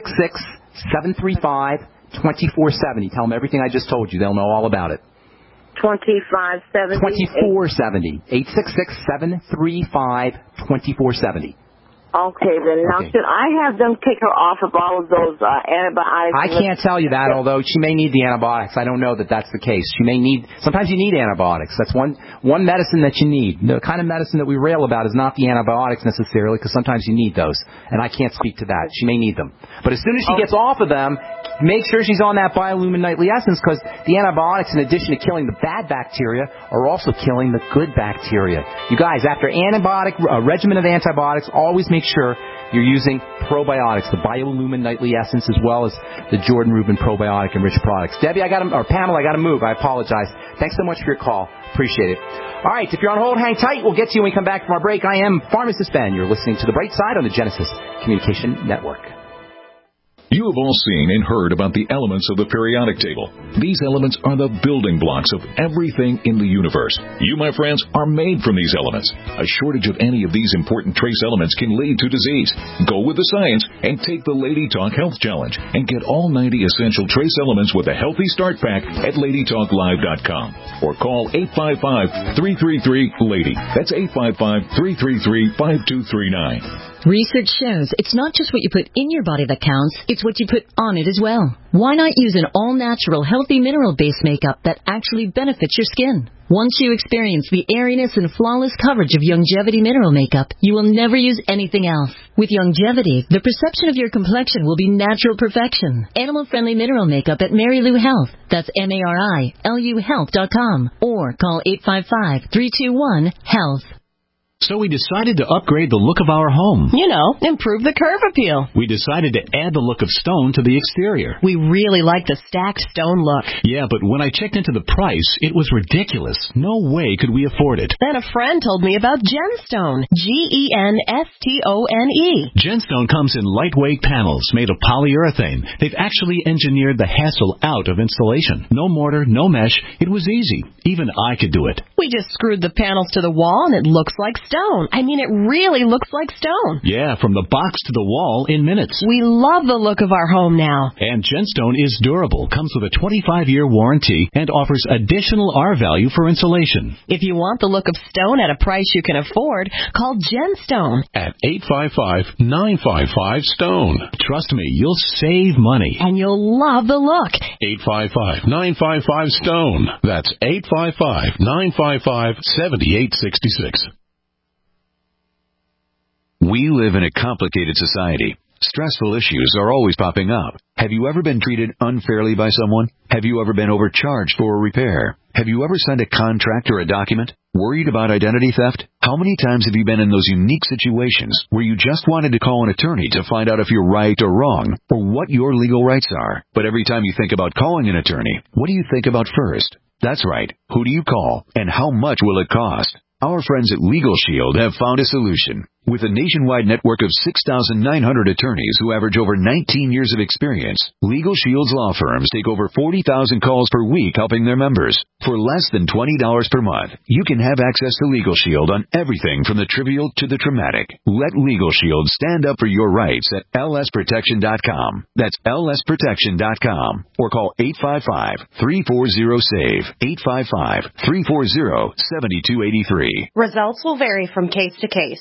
866-735-2470. Tell them everything I just told you. They'll know all about it. 2570? 2470. 866-735-2470. Okay, then now should I have them take her off of all of those antibiotics? I can't tell you that, although she may need the antibiotics. I don't know that that's the case. Sometimes you need antibiotics. That's one medicine that you need. The kind of medicine that we rail about is not the antibiotics necessarily, because sometimes you need those, and I can't speak to that. She may need them. But as soon as she gets off of them, make sure she's on that BioLumin Nightly Essence, because the antibiotics, in addition to killing the bad bacteria, are also killing the good bacteria. You guys, after a regimen of antibiotics, always make sure you're using probiotics, the BioLumin Nightly Essence, as well as the Jordan Rubin Probiotic Enriched products. Debbie, Pamela, I got to move. I apologize. Thanks so much for your call. Appreciate it. All right, if you're on hold, hang tight. We'll get to you when we come back from our break. I am Pharmacist Ben. You're listening to The Bright Side on the Genesis Communication Network. You have all seen and heard about the elements of the periodic table. These elements are the building blocks of everything in the universe. You, my friends, are made from these elements. A shortage of any of these important trace elements can lead to disease. Go with the science and take the Lady Talk Health Challenge and get all 90 essential trace elements with a Healthy Start Pack at LadyTalkLive.com or call 855-333-LADY. That's 855-333-5239. Research shows it's not just what you put in your body that counts, it's what you put on it as well. Why not use an all-natural, healthy mineral-based makeup that actually benefits your skin? Once you experience the airiness and flawless coverage of Youngevity mineral makeup, you will never use anything else. With Youngevity, the perception of your complexion will be natural perfection. Animal-friendly mineral makeup at Mary Lou Health. That's MARILU Health.com or call 855-321-HEALTH. So we decided to upgrade the look of our home. You know, improve the curve appeal. We decided to add the look of stone to the exterior. We really like the stacked stone look. Yeah, but when I checked into the price, it was ridiculous. No way could we afford it. Then a friend told me about Genstone. Genstone. Genstone comes in lightweight panels made of polyurethane. They've actually engineered the hassle out of installation. No mortar, no mesh. It was easy. Even I could do it. We just screwed the panels to the wall and it looks like stone. I mean, it really looks like stone. Yeah, from the box to the wall in minutes. We love the look of our home now. And Genstone is durable, comes with a 25-year warranty, and offers additional R-value for insulation. If you want the look of stone at a price you can afford, call Genstone at 855-955-STONE. Trust me, you'll save money. And you'll love the look. 855-955-STONE. That's 855-955-7866. We live in a complicated society. Stressful issues are always popping up. Have you ever been treated unfairly by someone? Have you ever been overcharged for a repair? Have you ever signed a contract or a document? Worried about identity theft? How many times have you been in those unique situations where you just wanted to call an attorney to find out if you're right or wrong, or what your legal rights are? But every time you think about calling an attorney, what do you think about first? That's right. Who do you call, and how much will it cost? Our friends at Legal Shield have found a solution. With a nationwide network of 6,900 attorneys who average over 19 years of experience, Legal Shield's law firms take over 40,000 calls per week helping their members. For less than $20 per month, you can have access to Legal Shield on everything from the trivial to the traumatic. Let Legal Shield stand up for your rights at lsprotection.com. That's lsprotection.com. Or call 855-340-SAVE. 855-340-7283. Results will vary from case to case.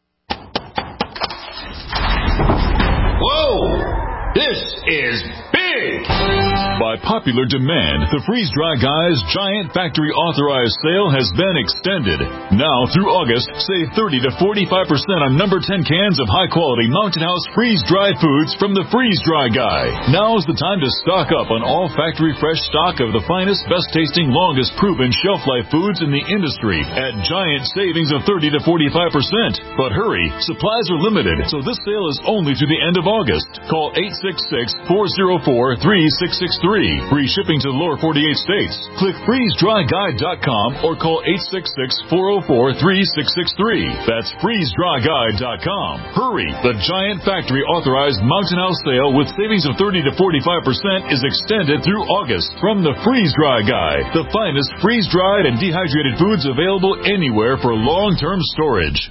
Whoa! This is big! By popular demand, the Freeze Dry Guy's giant factory authorized sale has been extended. Now through August, save 30 to 45% on number 10 cans of high-quality Mountain House freeze-dried foods from the Freeze Dry Guy. Now's the time to stock up on all factory fresh stock of the finest, best-tasting, longest-proven shelf-life foods in the industry at giant savings of 30 to 45%. But hurry, supplies are limited, so this sale is only through the end of August. Call 866-404-3663. Free shipping to the lower 48 states. Click freezedryguide.com or call 866-404-3663. That's freezedryguide.com. Hurry! The giant factory authorized Mountain House sale with savings of 30 to 45% is extended through August from the Freeze Dry Guy. The finest freeze-dried and dehydrated foods available anywhere for long-term storage.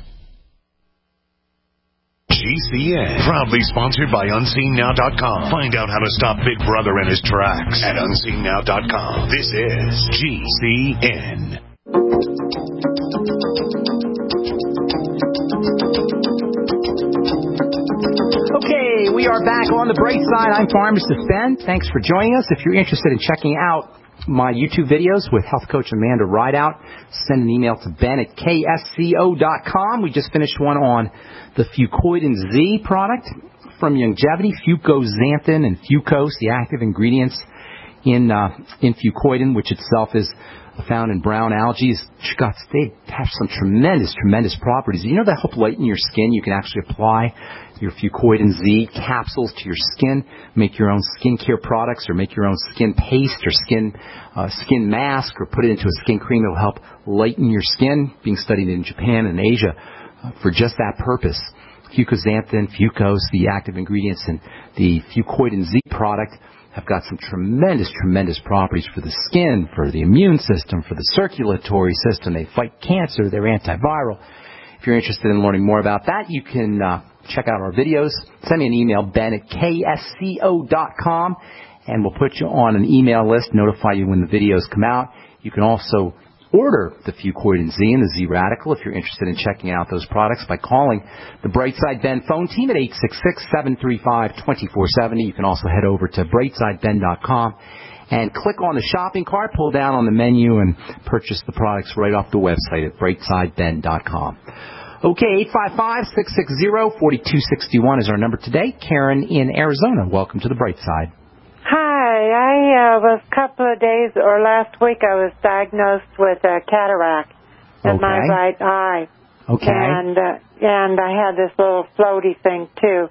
GCN, proudly sponsored by UnseenNow.com. Find out how to stop Big Brother in his tracks at UnseenNow.com. This is GCN. Okay, we are back on the bright side. I'm Pharmacist Ben. Thanks for joining us. If you're interested in checking out my YouTube videos with health coach Amanda Rideout, send an email to ben@ksco.com. We just finished one on the Fucoidan Z product from Youngevity, Fucoxanthin and Fucose, the active ingredients in Fucoidan, which itself is found in brown algae. They have some tremendous properties. You know that help lighten your skin? You can actually apply your Fucoidan Z capsules to your skin, make your own skincare products, or make your own skin paste or skin mask, or put it into a skin cream that will help lighten your skin, being studied in Japan and Asia for just that purpose. Fucoxanthin, Fucose, the active ingredients in the Fucoidan Z product have got some tremendous properties for the skin, for the immune system, for the circulatory system. They fight cancer. They're antiviral. If you're interested in learning more about that, you can check out our videos. Send me an email, ben@ksco.com, and we'll put you on an email list, notify you when the videos come out. You can also order the Fucoidan Z and the Z Radical if you're interested in checking out those products by calling the Brightside Ben phone team at 866-735-2470. You can also head over to brightsideben.com and click on the shopping cart, pull down on the menu, and purchase the products right off the website at brightsideben.com. Okay, 855-660-4261 is our number today. Karen in Arizona, welcome to the Bright Side. Hi, I was a couple of days, or last week, I was diagnosed with a cataract in my right eye. Okay. And I had this little floaty thing too.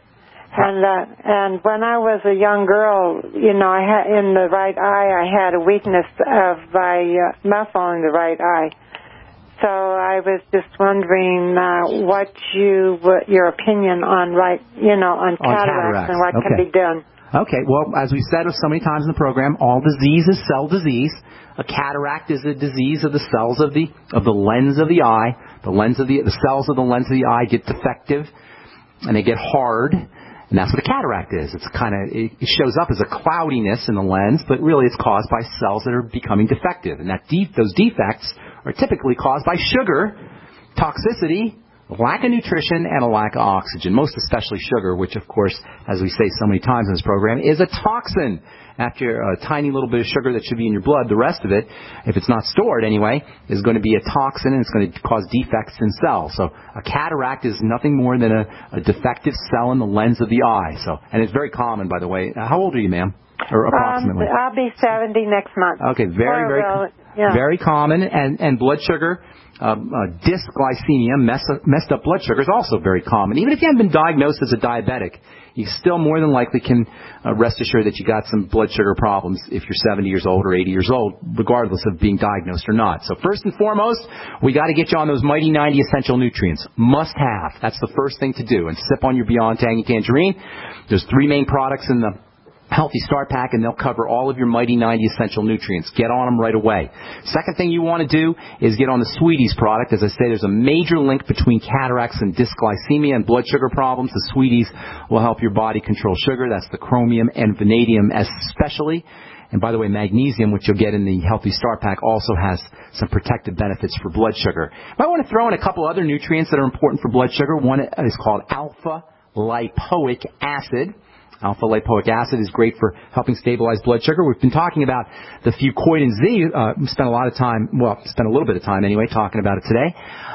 And when I was a young girl, you know, I had in the right eye, I had a weakness of my muscle in the right eye. So I was just wondering what your opinion on cataracts and what can be done. Okay, well, as we said so many times in the program, all disease is cell disease. A cataract is a disease of the cells of the lens of the eye. The cells of the lens of the eye get defective and they get hard, and that's what a cataract is. It shows up as a cloudiness in the lens, but really it's caused by cells that are becoming defective, and those defects are typically caused by sugar, toxicity, A lack of nutrition and a lack of oxygen, most especially sugar, which, of course, as we say so many times in this program, is a toxin. After a tiny little bit of sugar that should be in your blood, the rest of it, if it's not stored anyway, is going to be a toxin, and it's going to cause defects in cells. So a cataract is nothing more than a defective cell in the lens of the eye. So, and it's very common, by the way. How old are you, ma'am? Or approximately? I'll be 70 next month. Okay, very common, and blood sugar. Dysglycemia, messed up blood sugar, is also very common. Even if you haven't been diagnosed as a diabetic, you still more than likely can rest assured that you got some blood sugar problems if you're 70 years old or 80 years old, regardless of being diagnosed or not. So first and foremost, we got to get you on those Mighty 90 essential nutrients. Must have. That's the first thing to do. And sip on your Beyond Tangy Tangerine. There's 3 main products in the Healthy Start Pack, and they'll cover all of your Mighty 90 essential nutrients. Get on them right away. Second thing you want to do is get on the Sweeties product. As I say, there's a major link between cataracts and dysglycemia and blood sugar problems. The Sweeties will help your body control sugar. That's the chromium and vanadium especially. And by the way, magnesium, which you'll get in the Healthy Start Pack, also has some protective benefits for blood sugar. I want to throw in a couple other nutrients that are important for blood sugar. One is called alpha-lipoic acid. Alpha-lipoic acid is great for helping stabilize blood sugar. We've been talking about the Fucoidan Z. We spent a little bit of time anyway talking about it today.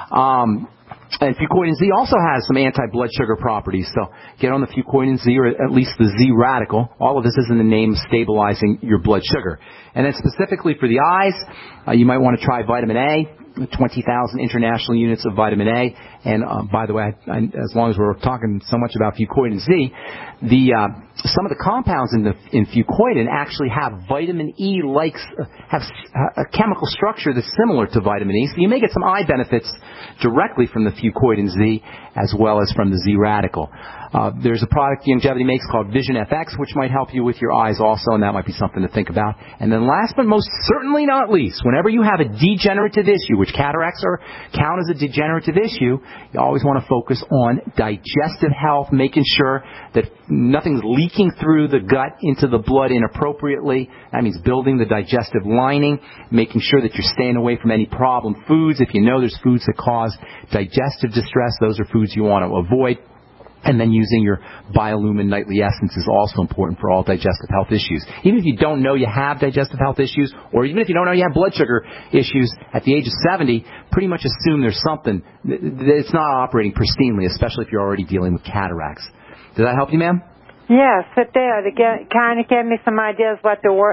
And Fucoidan Z also has some anti-blood sugar properties. So get on the Fucoidan Z, or at least the Z radical. All of this is in the name of stabilizing your blood sugar. And then specifically for the eyes, you might want to try vitamin A. 20,000 international units of vitamin A. And by the way, as long as we're talking so much about Fucoidan Z, some of the compounds in Fucoidan actually have vitamin E have a chemical structure that's similar to vitamin E. So you may get some eye benefits directly from the Fucoidan Z as well as from the Z radical. There's a product Longevity makes called Vision FX, which might help you with your eyes also, and that might be something to think about. And then last but most certainly not least, whenever you have a degenerative issue, which cataracts count as a degenerative issue, you always want to focus on digestive health, making sure that nothing's leaking through the gut into the blood inappropriately. That means building the digestive lining, making sure that you're staying away from any problem foods. If you know there's foods that cause digestive distress, those are foods you want to avoid. And then using your Biolumin Nightly Essence is also important for all digestive health issues. Even if you don't know you have digestive health issues, or even if you don't know you have blood sugar issues at the age of 70, pretty much assume there's something that's not operating pristinely, especially if you're already dealing with cataracts. Does that help you, ma'am? Yes, it did. It kind of gave me some ideas what to work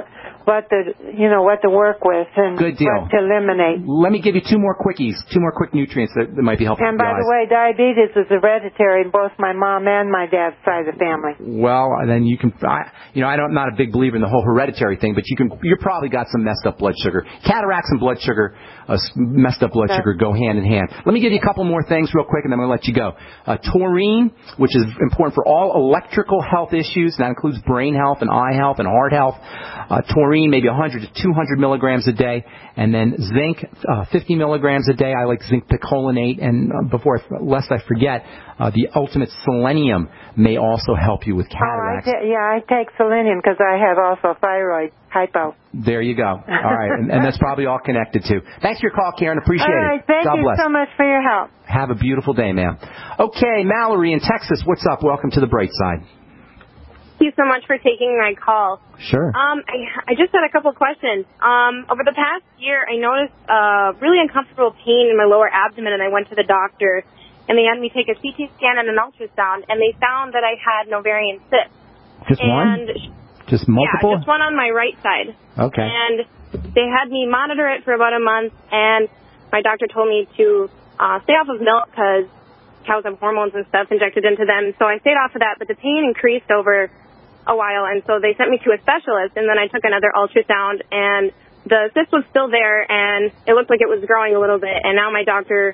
with and Good deal. What to eliminate. Let me give you two more quick nutrients that might be helpful. And by the way, diabetes is hereditary in both my mom and my dad's side of the family. Well, then you can, I'm not a big believer in the whole hereditary thing, but you probably got some messed up blood sugar. Cataracts and blood sugar, messed up blood sugar go hand in hand. Let me give you a couple more things real quick, and then I'm going to let you go. Taurine, which is important for all electrical health issues. That includes brain health and eye health and heart health. Taurine, maybe 100 to 200 milligrams a day. And then zinc, 50 milligrams a day. I like zinc picolinate. And lest I forget, the ultimate selenium may also help you with cataracts. I take selenium because I have also thyroid hypo. There you go. All right. and that's probably all connected to. Thanks for your call, Karen. Appreciate it. All right. Thank you so much for your help. Have a beautiful day, ma'am. Okay, Mallory in Texas. What's up? Welcome to the Bright Side. Thank you so much for taking my call. Sure. I just had a couple questions. Over the past year, I noticed really uncomfortable pain in my lower abdomen, and I went to the doctor, and they had me take a CT scan and an ultrasound, and they found that I had an ovarian cyst. Just one? Just multiple? Yeah, just one on my right side. Okay. And they had me monitor it for about a month, and my doctor told me to stay off of milk because cows have hormones and stuff injected into them. So I stayed off of that, but the pain increased over a while, and so they sent me to a specialist, and then I took another ultrasound, and the cyst was still there, and it looked like it was growing a little bit, and now my doctor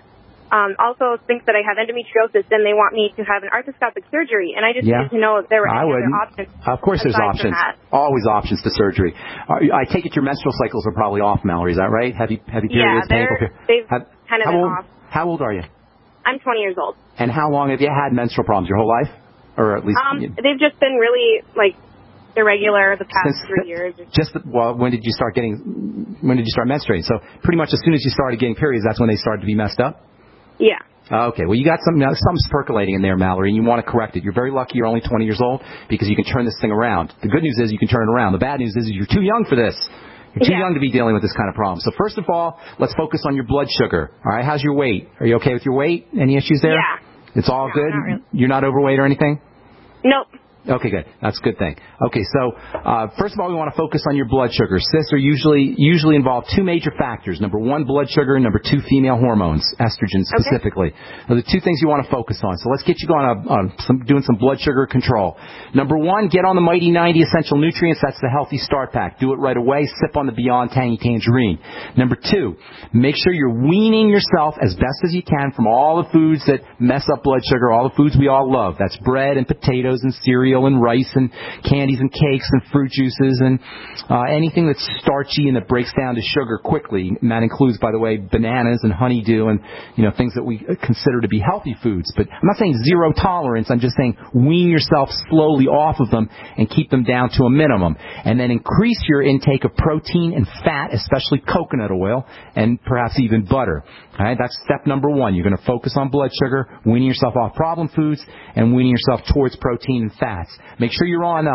also thinks that I have endometriosis, and they want me to have an arthroscopic surgery, and I just wanted to know if there were any other options. Of course there's options. Always options to surgery. I take it your menstrual cycles are probably off, Mallory, is that right? Heavy periods? Yeah, they've kind of been off. How old are you? I'm 20 years old. And how long have you had menstrual problems? Your whole life? Or at least they've just been really irregular the past 3 years. When did you start menstruating? So pretty much as soon as you started getting periods, that's when they started to be messed up? Yeah. Okay, well, you got something's percolating in there, Mallory, and you want to correct it. You're very lucky you're only 20 years old because you can turn this thing around. The good news is you can turn it around. The bad news is you're too young for this. You're too young to be dealing with this kind of problem. So first of all, let's focus on your blood sugar. All right, how's your weight? Are you okay with your weight? Any issues there? Yeah. It's all good? Not really. You're not overweight or anything? Nope. Okay, good. That's a good thing. Okay, so first of all, we want to focus on your blood sugar. Cysts are usually involve two major factors. Number one, blood sugar, and number two, female hormones, estrogen specifically. Those are the two things you want to focus on. So let's get you going on doing some blood sugar control. Number one, get on the Mighty 90 Essential Nutrients. That's the Healthy Start Pack. Do it right away. Sip on the Beyond Tangy Tangerine. Number two, make sure you're weaning yourself as best as you can from all the foods that mess up blood sugar, all the foods we all love. That's bread and potatoes and cereal and rice and candies and cakes and fruit juices and anything that's starchy and that breaks down to sugar quickly. And that includes, by the way, bananas and honeydew and things that we consider to be healthy foods. But I'm not saying zero tolerance. I'm just saying wean yourself slowly off of them and keep them down to a minimum. And then increase your intake of protein and fat, especially coconut oil and perhaps even butter. All right, that's step number one. You're going to focus on blood sugar, weaning yourself off problem foods, and weaning yourself towards protein and fats. Make sure you're on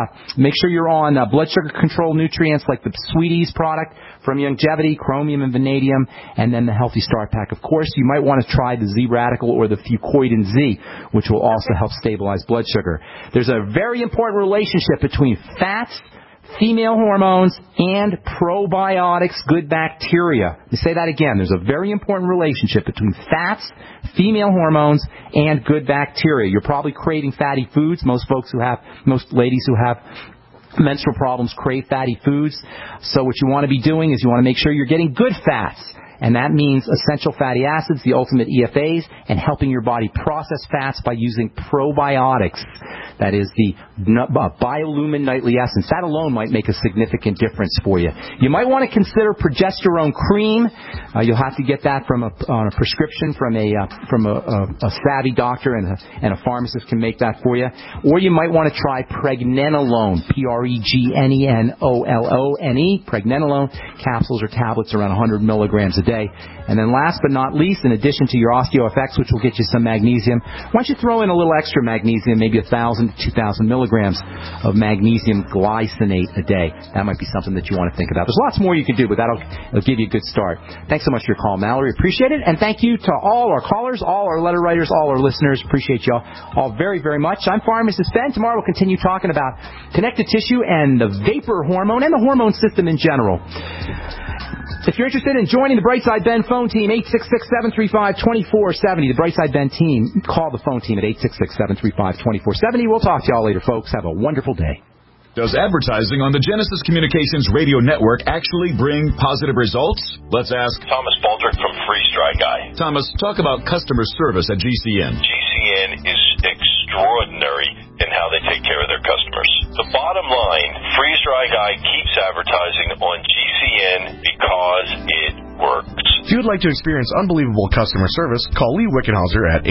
blood sugar control nutrients like the Sweeties product from Youngevity, chromium and vanadium, and then the Healthy Start Pack. Of course, you might want to try the Z Radical or the Fucoidan Z, which will also help stabilize blood sugar. There's a very important relationship between fats, female hormones, and probiotics, good bacteria. Let me say that again. There's a very important relationship between fats, female hormones, and good bacteria. You're probably craving fatty foods. Most ladies who have menstrual problems crave fatty foods. So what you want to be doing is you want to make sure you're getting good fats. And that means essential fatty acids, the ultimate EFAs, and helping your body process fats by using probiotics. That is the Biolumin Nightly Essence. That alone might make a significant difference for you. You might want to consider progesterone cream. You'll have to get that on a prescription from a savvy doctor, and a pharmacist can make that for you. Or you might want to try pregnenolone, Pregnenolone. Pregnenolone capsules or tablets around 100 milligrams a day. And then last but not least, in addition to your OsteoFX, which will get you some magnesium, why don't you throw in a little extra magnesium, maybe 1,000 to 2,000 milligrams of magnesium glycinate a day. That might be something that you want to think about. There's lots more you can do, but it'll give you a good start. Thanks so much for your call, Mallory. Appreciate it. And thank you to all our callers, all our letter writers, all our listeners. Appreciate you all very, very much. I'm Pharmacist Ben. Tomorrow we'll continue talking about connective tissue and the vapor hormone and the hormone system in general. If you're interested in joining the Brightside Ben phone team, 866-735-2470. The Brightside Ben team, call the phone team at 866-735-2470. We'll talk to y'all later, folks. Have a wonderful day. Does advertising on the Genesis Communications radio network actually bring positive results? Let's ask Thomas Baldrick from Freeze Dry Guy. Thomas, talk about customer service at GCN. GCN is extraordinary in how they take care of their customers. The bottom line, Freeze Dry Guy keeps advertising on GCN because it works. If you would like to experience unbelievable customer service, call Lee Wickenhauser at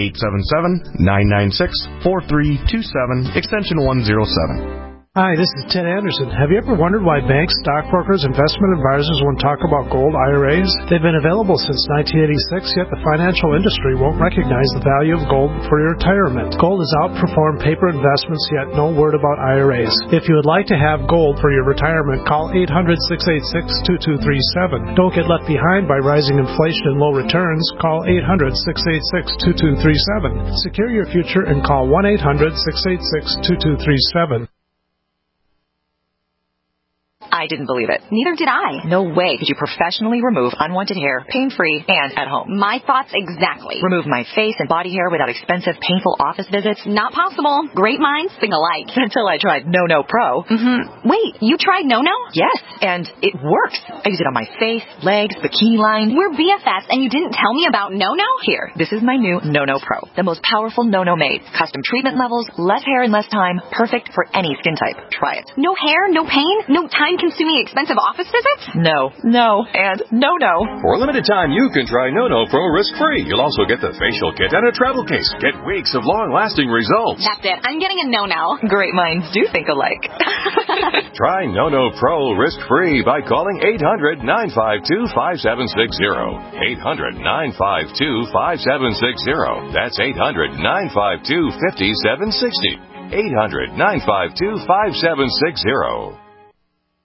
877-996-4327, extension 107. Hi, this is Ted Anderson. Have you ever wondered why banks, stockbrokers, investment advisors won't talk about gold IRAs? They've been available since 1986, yet the financial industry won't recognize the value of gold for your retirement. Gold has outperformed paper investments, yet no word about IRAs. If you would like to have gold for your retirement, call 800-686-2237. Don't get left behind by rising inflation and low returns. Call 800-686-2237. Secure your future and call 1-800-686-2237. I didn't believe it. Neither did I. No way could you professionally remove unwanted hair, pain-free, and at home. My thoughts exactly. Remove my face and body hair without expensive, painful office visits? Not possible. Great minds think alike. Until I tried No Pro. Wait, you tried No? Yes, and it works. I use it on my face, legs, bikini line. We're BFFs, and you didn't tell me about No? Here, this is my new No Pro. The most powerful No made. Custom treatment levels, less hair in less time. Perfect for any skin type. Try it. No hair, no pain, no time time-consuming, expensive office visits? No, and no. For a limited time, you can try No Pro risk-free. You'll also get the facial kit and a travel case. Get weeks of long-lasting results. That's it. I'm getting a no now. Great minds do think alike. Try No Pro risk-free by calling 800-952-5760. 800-952-5760. That's 800-952-5760. 800-952-5760.